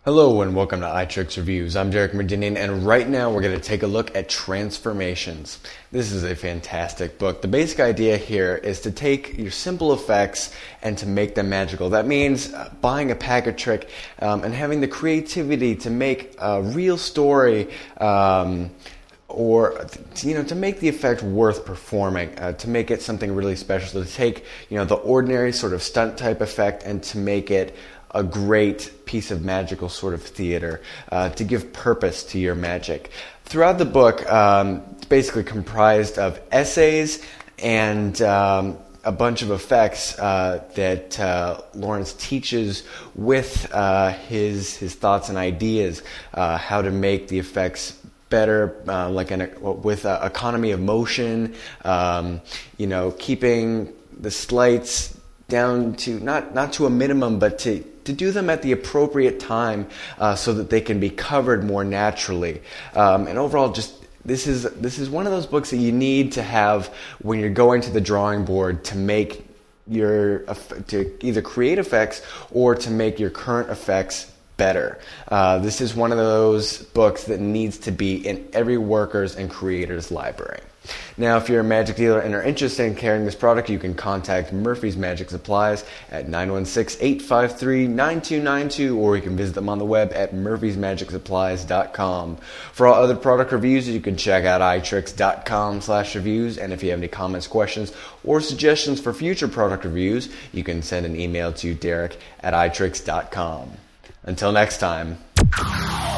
Hello and welcome to iTricks Reviews. I'm Derek Merdinian, and right now we're going to take a look at Transformations. This is a fantastic book. The basic idea here is to take your simple effects and to make them magical. That means buying a pack of trick and having the creativity to make a real story or to make the effect worth performing, to make it something really special. So to take the ordinary sort of stunt type effect and to make it a great piece of magical sort of theater, to give purpose to your magic. Throughout the book, it's basically comprised of essays and a bunch of effects that Lawrence teaches with his thoughts and ideas, how to make the effects better, with economy of motion, keeping the slights down to not to a minimum, but to do them at the appropriate time so that they can be covered more naturally. And overall, this is one of those books that you need to have when you're going to the drawing board to make to either create effects or to make your current effects better. This is one of those books that needs to be in every worker's and creator's library. Now, if you're a magic dealer and are interested in carrying this product, you can contact Murphy's Magic Supplies at 916-853-9292, or you can visit them on the web at murphysmagicsupplies.com. For all other product reviews, you can check out itricks.com/reviews, and if you have any comments, questions, or suggestions for future product reviews, you can send an email to Derek at itricks.com. Until next time.